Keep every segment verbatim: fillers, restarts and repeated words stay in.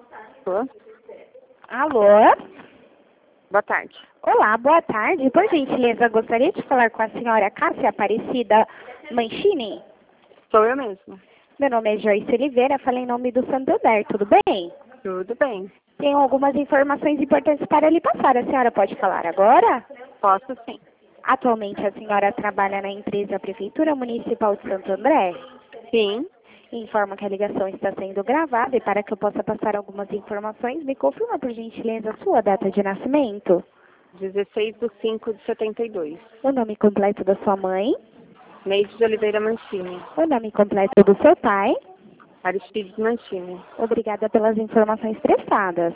Alô? Alô? Boa tarde. Olá, boa tarde. Por gentileza, gostaria de falar com a senhora Cássia Aparecida Mancini? Sou eu mesma. Meu nome é Joyce Oliveira, falei em nome do Santander, tudo bem? Tudo bem. Tenho algumas informações importantes para lhe passar. A senhora pode falar agora? Posso sim. Atualmente a senhora trabalha na empresa Prefeitura Municipal de Santo André? Sim. Informa que a ligação está sendo gravada e para que eu possa passar algumas informações, me confirma por gentileza a sua data de nascimento, dezesseis de cinco de setenta e dois. o nome completo da sua mãe, Neide de Oliveira Mancini. o nome completo do seu pai. Aristides Mancini. Obrigada pelas informações prestadas.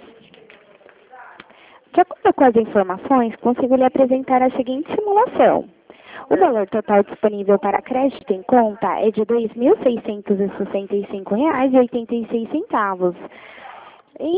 De acordo com as informações, consigo lhe apresentar a seguinte simulação. O valor total disponível para crédito em conta é de dois mil seiscentos e sessenta e cinco reais e oitenta e seis centavos. Em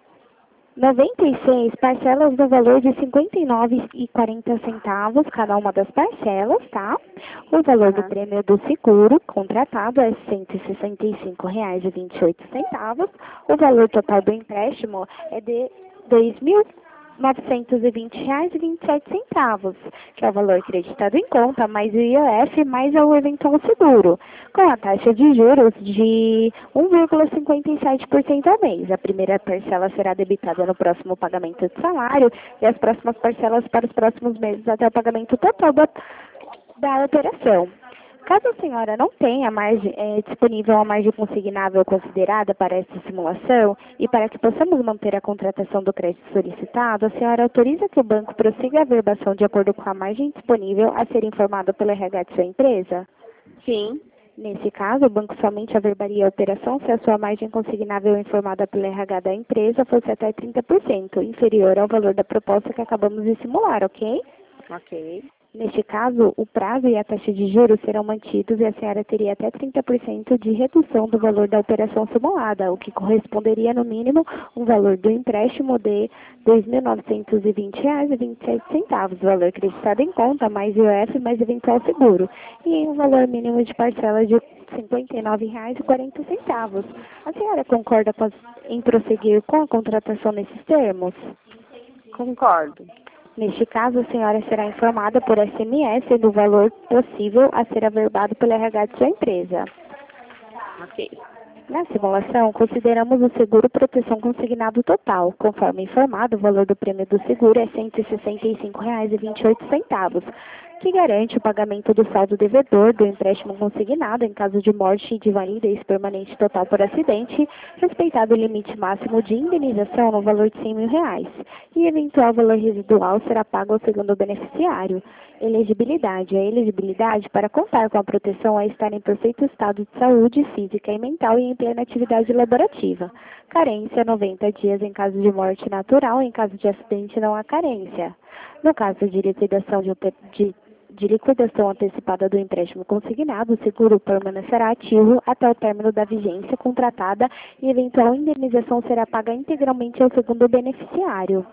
noventa e seis parcelas no valor de cinquenta e nove reais e quarenta centavos cada uma das parcelas, tá? O valor do Uhum. prêmio do seguro contratado é cento e sessenta e cinco reais e vinte e oito centavos. O valor total do empréstimo é de dois mil novecentos e vinte reais e vinte e sete centavos, que é o valor creditado em conta, mais o I O F, mais o eventual seguro, com a taxa de juros de um vírgula cinquenta e sete por cento ao mês. A primeira parcela será debitada no próximo pagamento de salário e as próximas parcelas para os próximos meses até o pagamento total da, da operação. Caso a senhora não tenha margem, é, disponível a margem consignável considerada para esta simulação e para que possamos manter a contratação do crédito solicitado, a senhora autoriza que o banco prossiga a verbação de acordo com a margem disponível a ser informada pelo R H de sua empresa? Sim. Nesse caso, o banco somente averbaria a operação se a sua margem consignável informada pelo R H da empresa fosse até trinta por cento, inferior ao valor da proposta que acabamos de simular, ok? Ok. Neste caso, o prazo e a taxa de juros serão mantidos e a senhora teria até trinta por cento de redução do valor da operação simulada, o que corresponderia, no mínimo, um valor do empréstimo de dois mil novecentos e vinte reais e vinte e sete centavos, valor creditado em conta, mais I O F, mais eventual seguro, e em um valor mínimo de parcela de cinquenta e nove reais e quarenta centavos. A senhora concorda com as, em prosseguir com a contratação nesses termos? Concordo. Neste caso, a senhora será informada por S M S do valor possível a ser averbado pelo R H de sua empresa. Ok. Na simulação, consideramos o seguro proteção consignado total. Conforme informado, o valor do prêmio do seguro é cento e sessenta e cinco reais e vinte e oito centavos, que garante o pagamento do saldo devedor do empréstimo consignado em caso de morte e de invalidez permanente total por acidente, respeitado o limite máximo de indenização no valor de cem mil reais, e eventual valor residual será pago ao segundo beneficiário. Elegibilidade. A elegibilidade para contar com a proteção é estar em perfeito estado de saúde física e mental e em plena atividade laborativa. Carência, noventa dias em caso de morte natural, em caso de acidente não há carência. No caso de liquidação de, de de liquidação antecipada do empréstimo consignado, o seguro permanecerá ativo até o término da vigência contratada e eventual indenização será paga integralmente ao segundo beneficiário.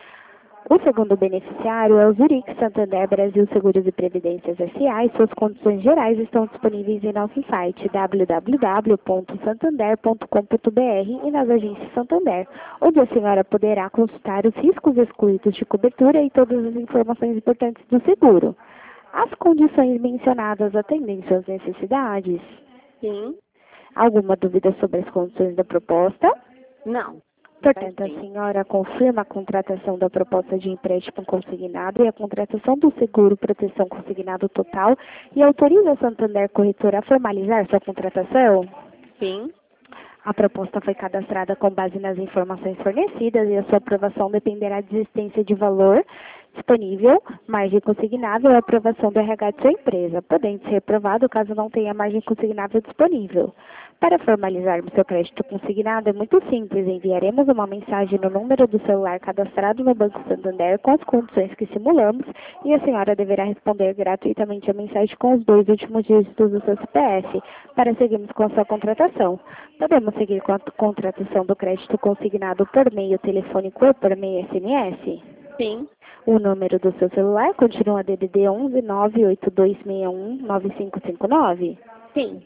O segundo beneficiário é o Zurich Santander Brasil Seguros e Previdências S A e suas condições gerais estão disponíveis em nosso site w w w ponto santander ponto com ponto b r e nas agências Santander, onde a senhora poderá consultar os riscos excluídos de cobertura e todas as informações importantes do seguro. As condições mencionadas atendem suas necessidades? Sim. Alguma dúvida sobre as condições da proposta? Não. Portanto, a Sim. senhora confirma a contratação da proposta de empréstimo consignado e a contratação do seguro proteção consignado total e autoriza a Santander Corretora a formalizar sua contratação? Sim. A proposta foi cadastrada com base nas informações fornecidas e a sua aprovação dependerá da existência de valor disponível, margem consignável e aprovação do R H de sua empresa, podendo ser reprovado caso não tenha margem consignável disponível. Para formalizarmos seu crédito consignado é muito simples, enviaremos uma mensagem no número do celular cadastrado no Banco Santander com as condições que simulamos e a senhora deverá responder gratuitamente a mensagem com os dois últimos dígitos do seu C P F para seguirmos com a sua contratação. Podemos seguir com a contratação do crédito consignado por meio telefônico ou por meio S M S? Sim. O número do seu celular continua D D D onze nove oito dois seis um nove cinco cinco nove? Sim.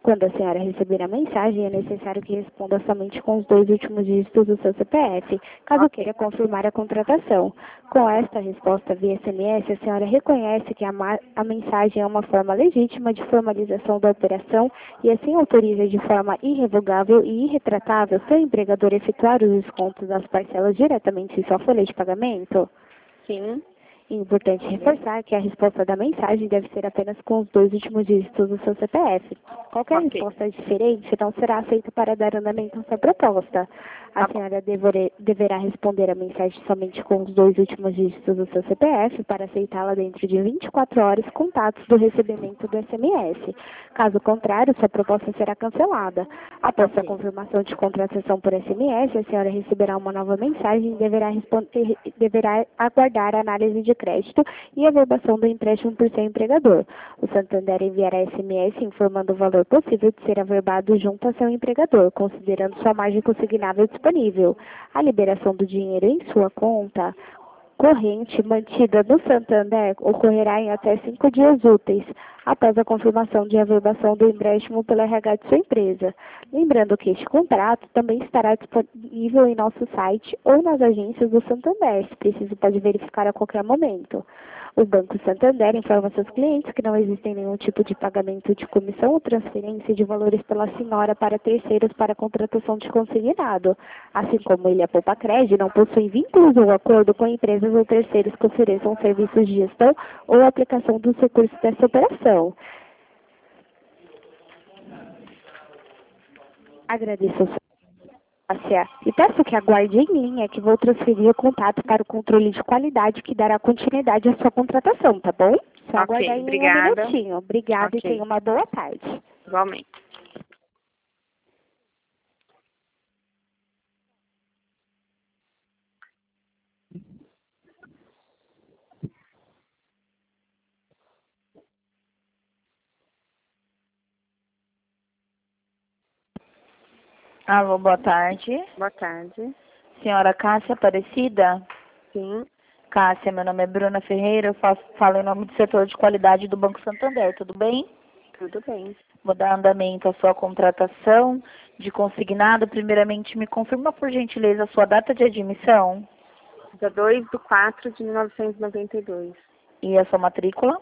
Quando a senhora receber a mensagem, é necessário que responda somente com os dois últimos dígitos do seu C P F, caso Ok. queira confirmar a contratação. Com esta resposta via S M S, a senhora reconhece que a, ma- a mensagem é uma forma legítima de formalização da operação e assim autoriza de forma irrevogável e irretratável seu empregador efetuar os descontos das parcelas diretamente em sua folha de pagamento? Sim. É importante reforçar que a resposta da mensagem deve ser apenas com os dois últimos dígitos do seu C P F. Qualquer Ok. resposta diferente não será aceita para dar andamento à sua proposta. A Tá bom. senhora devore- deverá responder a mensagem somente com os dois últimos dígitos do seu C P F para aceitá-la dentro de vinte e quatro horas contatos do recebimento do S M S. Caso contrário, sua proposta será cancelada. Após Ok. a confirmação de contratação por S M S, a senhora receberá uma nova mensagem e deverá, responder, deverá aguardar a análise de crédito e a averbação do empréstimo por seu empregador. O Santander enviará S M S informando o valor possível de ser averbado junto a seu empregador, considerando sua margem consignável disponível. A liberação do dinheiro em sua conta corrente mantida no Santander ocorrerá em até cinco dias úteis, após a confirmação de averbação do empréstimo pelo R H de sua empresa. Lembrando que este contrato também estará disponível em nosso site ou nas agências do Santander, se preciso pode verificar a qualquer momento. O Banco Santander informa seus clientes que não existe nenhum tipo de pagamento de comissão ou transferência de valores pela senhora para terceiros para contratação de consignado. Assim como ele, a Poupa Cred, não possui vínculos ou acordo com empresas ou terceiros que ofereçam serviços de gestão ou aplicação dos recursos dessa operação. Agradeço a sua paciência e peço que aguarde em linha que vou transferir o contato para o controle de qualidade que dará continuidade à sua contratação, tá bom? Só Ok. aguardar em linha um Obrigada. minutinho. Obrigada e Ok. tenha uma boa tarde. Igualmente. Alô, boa tarde. Boa tarde. Senhora Cássia Aparecida? Sim. Cássia, meu nome é Bruna Ferreira, eu faço, falo em nome do setor de qualidade do Banco Santander, tudo bem? Tudo bem. Vou dar andamento à sua contratação de consignado. Primeiramente, me confirma, por gentileza, a sua data de admissão Dia dois de quatro de mil novecentos e noventa e dois. e a sua matrícula.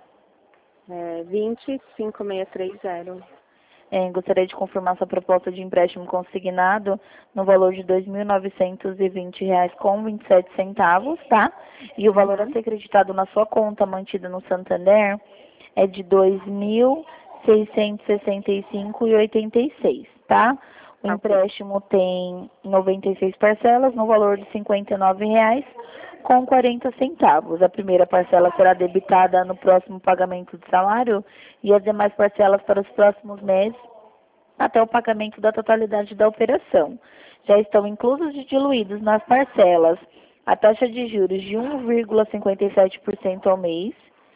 É, vinte cinco seis três zero. É, gostaria de confirmar sua proposta de empréstimo consignado no valor de dois mil novecentos e vinte reais com vinte e sete centavos, tá? E o valor a Uhum. ser acreditado na sua conta mantida no Santander é de dois mil seiscentos e sessenta e cinco reais e oitenta e seis, tá? O Ok. empréstimo tem noventa e seis parcelas no valor de cinquenta e nove reais com quarenta centavos. A primeira parcela será debitada no próximo pagamento de salário e as demais parcelas para os próximos meses até o pagamento da totalidade da operação. Já estão inclusos e diluídos nas parcelas a taxa de juros de um vírgula cinquenta e sete por cento ao mês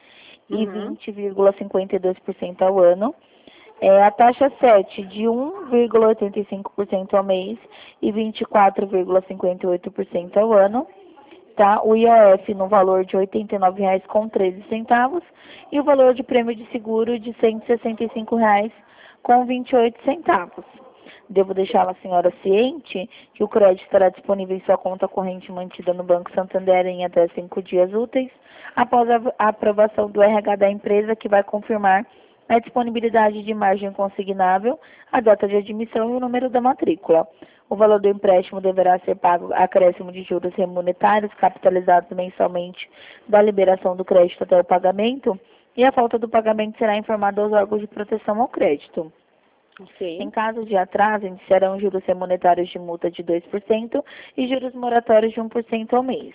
e Uhum. vinte vírgula cinquenta e dois por cento ao ano. É, a taxa sete de um vírgula oitenta e cinco por cento ao mês e vinte e quatro vírgula cinquenta e oito por cento ao ano. Tá? O I O F no valor de oitenta e nove reais com treze centavos e o valor de prêmio de seguro de cento e sessenta e cinco reais com vinte e oito centavos. Devo deixar a senhora ciente que o crédito estará disponível em sua conta corrente mantida no Banco Santander em até cinco dias úteis, após a a aprovação do R H da empresa, que vai confirmar a disponibilidade de margem consignável, a data de admissão e o número da matrícula. O valor do empréstimo deverá ser pago acréscimo de juros remunitários capitalizados mensalmente da liberação do crédito até o pagamento, e a falta do pagamento será informada aos órgãos de proteção ao crédito. Em Ok. caso de atraso, iniciarão juros remunitários de multa de dois por cento e juros moratórios de um por cento ao mês.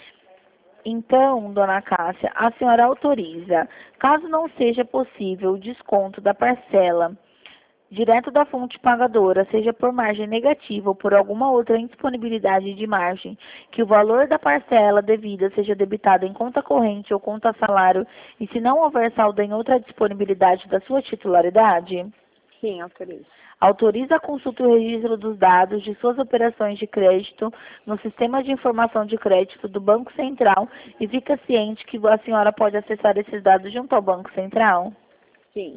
Então, dona Cássia, a senhora autoriza, caso não seja possível o desconto da parcela direto da fonte pagadora, seja por margem negativa ou por alguma outra indisponibilidade de margem, que o valor da parcela devida seja debitado em conta corrente ou conta salário, e se não houver saldo em outra disponibilidade da sua titularidade? Sim, autorizo. Autoriza a consulta e o registro dos dados de suas operações de crédito no Sistema de Informação de Crédito do Banco Central e fica ciente que a senhora pode acessar esses dados junto ao Banco Central? Sim.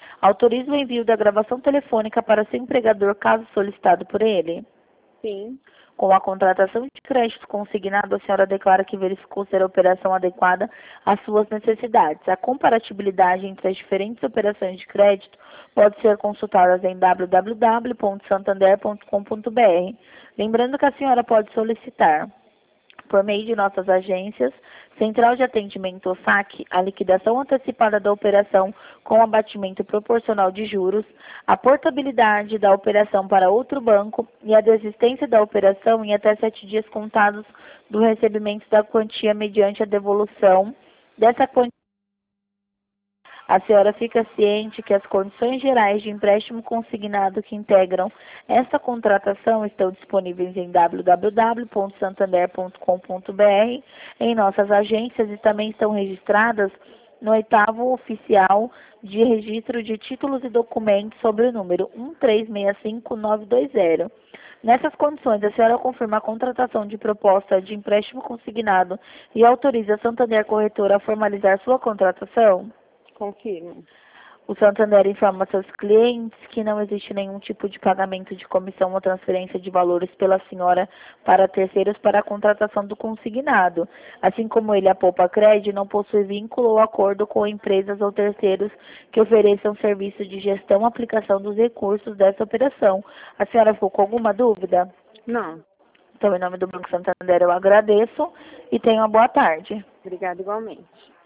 Autoriza o envio da gravação telefônica para seu empregador, caso solicitado por ele? Sim. Com a contratação de crédito consignado, a senhora declara que verificou ser a operação adequada às suas necessidades. A comparatibilidade entre as diferentes operações de crédito pode ser consultada em w w w ponto santander ponto com ponto b r. Lembrando que a senhora pode solicitar, por meio de nossas agências, Central de Atendimento ou saque, a liquidação antecipada da operação com abatimento proporcional de juros, a portabilidade da operação para outro banco e a desistência da operação em até sete dias contados do recebimento da quantia mediante a devolução dessa quantia. A senhora fica ciente que as condições gerais de empréstimo consignado que integram esta contratação estão disponíveis em w w w ponto santander ponto com ponto b r, em nossas agências, e também estão registradas no oitavo oficial de registro de títulos e documentos sobre o número um três seis cinco nove dois zero. Nessas condições, a senhora confirma a contratação de proposta de empréstimo consignado e autoriza a Santander Corretora a formalizar sua contratação? Confirmo. O Santander informa seus clientes que não existe nenhum tipo de pagamento de comissão ou transferência de valores pela senhora para terceiros para a contratação do consignado. Assim como ele, a Poupa Cred, não possui vínculo ou acordo com empresas ou terceiros que ofereçam serviço de gestão e aplicação dos recursos dessa operação. A senhora ficou com alguma dúvida? Não. Então, em nome do Banco Santander, eu agradeço e tenha uma boa tarde. Obrigada igualmente.